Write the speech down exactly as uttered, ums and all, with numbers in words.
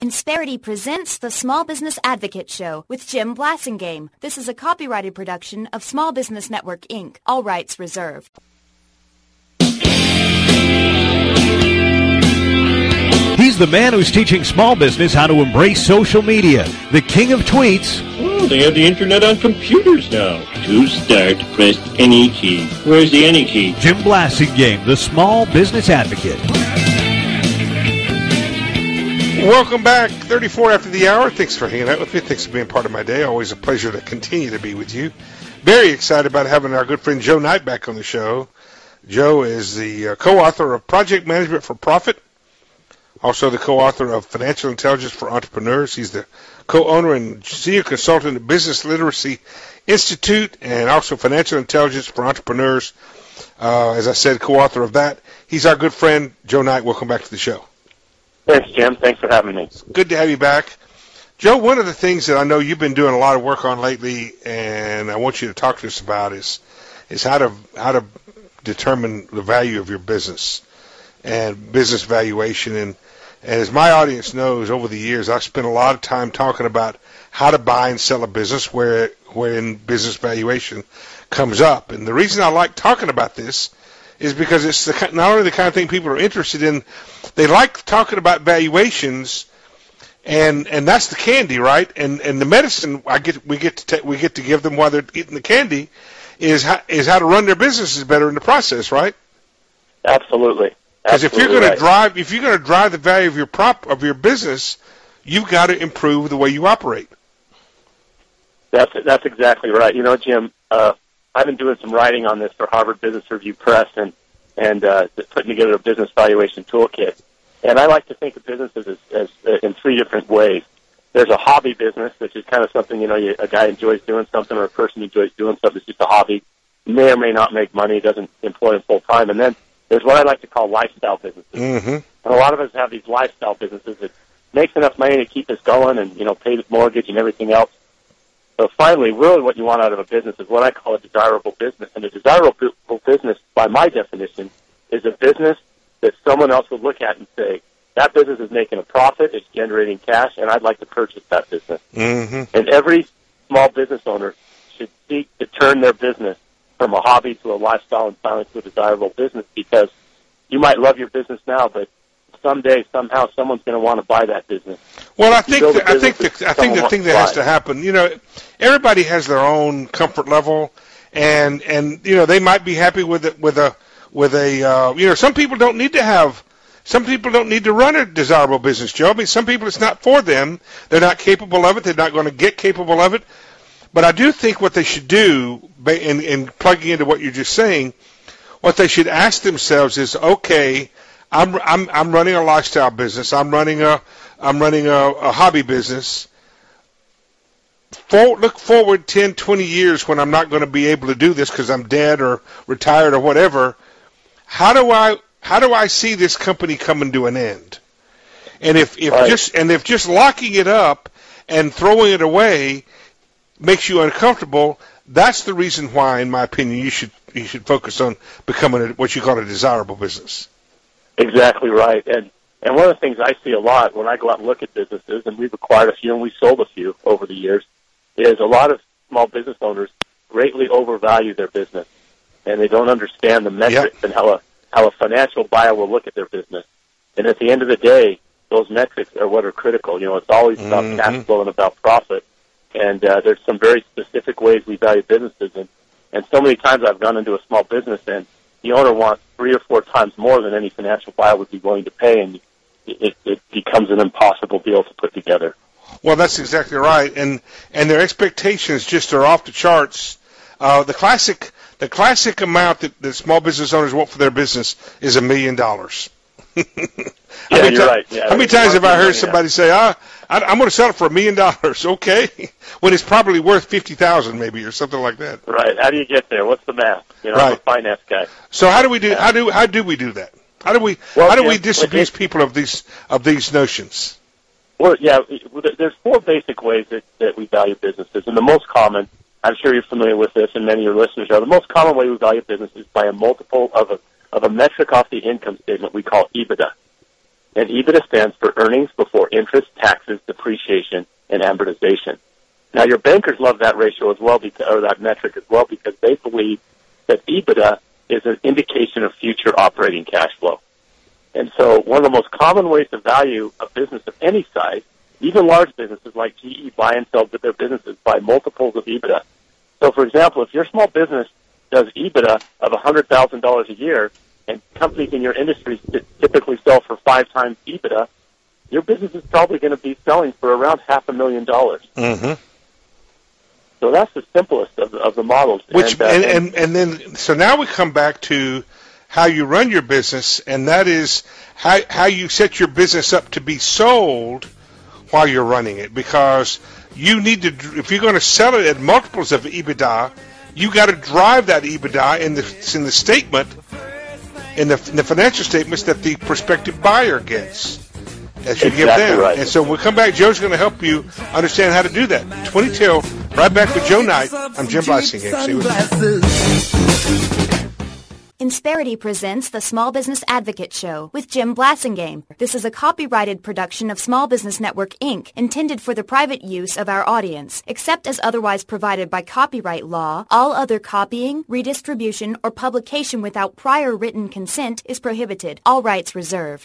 Insperity presents the Small Business Advocate Show with Jim Blasingame. This is a copyrighted production of Small Business Network, Incorporated. All rights reserved. He's the man who's teaching small business how to embrace social media. The king of tweets. Oh, they have the internet on computers now. To start, press any key. Where's the any key? Jim Blasingame, the small business advocate. Welcome back. thirty-four after the hour. Thanks for hanging out with me. Thanks for being part of my day. Always a pleasure to continue to be with you. Very excited about having our good friend Joe Knight back on the show. Joe is the uh, co-author of Project Management for Profit, also the co-author of Financial Intelligence for Entrepreneurs. He's the co-owner and senior consultant at Business Literacy Institute and also Financial Intelligence for Entrepreneurs. Uh, as I said, co-author of that. He's our good friend, Joe Knight. Welcome back to the show. Thanks, Jim. Thanks for having me. Good to have you back. Joe, one of the things that I know you've been doing a lot of work on lately, and I want you to talk to us about, is is how to how to determine the value of your business and business valuation. And, and as my audience knows, over the years, I've spent a lot of time talking about how to buy and sell a business where when business valuation comes up. And the reason I like talking about this is because it's the, not only the kind of thing people are interested in, they like talking about valuations, and and that's the candy, right? And and the medicine I get we get to ta- we get to give them while they're eating the candy is how, is how to run their businesses better in the process, right? Absolutely. Because if you're going right. to drive if you're going to drive the value of your prop of your business, you've got to improve the way you operate. That's that's exactly right. You know, Jim, uh, I've been doing some writing on this for Harvard Business Review Press and and uh, putting together a business valuation toolkit. And I like to think of businesses as, as uh, in three different ways. There's a hobby business, which is kind of something, you know, you, a guy enjoys doing something or a person enjoys doing something. It's just a hobby. May or may not make money, doesn't employ him full time. And then there's what I like to call lifestyle businesses. Mm-hmm. And a lot of us have these lifestyle businesses that makes enough money to keep us going and, you know, pay the mortgage and everything else. So finally, really what you want out of a business is what I call a desirable business. And a desirable business, by my definition, is a business that someone else would look at and say, that business is making a profit, it's generating cash, and I'd like to purchase that business. Mm-hmm. And every small business owner should seek to turn their business from a hobby to a lifestyle and finally to a desirable business, because you might love your business now, but someday, somehow, someone's going to want to buy that business. Well, I think the, I think the, I think the thing that has to happen, you know, everybody has their own comfort level, and and you know they might be happy with it with a with a uh, you know some people don't need to have some people don't need to run a desirable business, Joe. I mean, some people it's not for them. They're not capable of it. They're not going to get capable of it. But I do think what they should do, in, in plugging into what you're just saying, what they should ask themselves is, okay, I'm I'm I'm running a lifestyle business. I'm running a I'm running a, a hobby business. For, look forward ten, twenty years when I'm not going to be able to do this because I'm dead or retired or whatever. How do I how do I see this company coming to an end? And if, if right. just and if just locking it up and throwing it away makes you uncomfortable, that's the reason why, in my opinion, you should you should focus on becoming a, what you call a desirable business. Exactly right. And and one of the things I see a lot when I go out and look at businesses, and we've acquired a few and we've sold a few over the years, is a lot of small business owners greatly overvalue their business, and they don't understand the metrics yep. and how a how a financial buyer will look at their business. And at the end of the day, those metrics are what are critical. You know, it's always about mm-hmm. cash flow and about profit. And uh, there's some very specific ways we value businesses. And, and so many times I've gone into a small business and the owner wants three or four times more than any financial buyer would be willing to pay, and it, it becomes an impossible deal to put together. Well, that's exactly right. And and their expectations just are off the charts. Uh, the classic the classic amount that, that small business owners want for their business is a million dollars. Yeah, you're right. Yeah, how many times have I heard somebody yeah. say, ah, I, I'm going to sell it for a million dollars, okay, when it's probably worth fifty thousand dollars maybe or something like that. Right. How do you get there? What's the math? You know, right. I'm a finance guy. So how do we do? How do how do we do that? How do we well, how do yeah, we disabuse people of these of these notions? Well, yeah, there's four basic ways that, that we value businesses, and the most common, I'm sure you're familiar with this, and many of your listeners are. The most common way we value businesses is by a multiple of a of a metric off the income statement we call EBITDA. And EBITDA stands for earnings before interest, taxes, depreciation, and amortization. Now, your bankers love that ratio as well, because, or that metric as well, because they believe that EBITDA is an indication of future operating cash flow. And so one of the most common ways to value a business of any size, even large businesses like G E buy and sell their businesses by multiples of EBITDA. So, for example, if your small business does EBITDA of one hundred thousand dollars a year, and companies in your industry typically sell for five times EBITDA, your business is probably going to be selling for around half a million dollars. Mm-hmm. So that's the simplest of, of the models. Which and, uh, and, and and then so now we come back to how you run your business, and that is how how you set your business up to be sold while you're running it, because you need to, if you're going to sell it at multiples of EBITDA, you got to drive that EBITDA in the in the statement, in the, in the financial statements that the prospective buyer gets as you exactly give them. Right. And so we'll come back. Joe's going to help you understand how to do that. twenty till, right back with Joe Knight. I'm Jim Blasingame. Insperity presents the Small Business Advocate Show with Jim Blasingame. This is a copyrighted production of Small Business Network, Incorporated, intended for the private use of our audience. Except as otherwise provided by copyright law, all other copying, redistribution, or publication without prior written consent is prohibited. All rights reserved.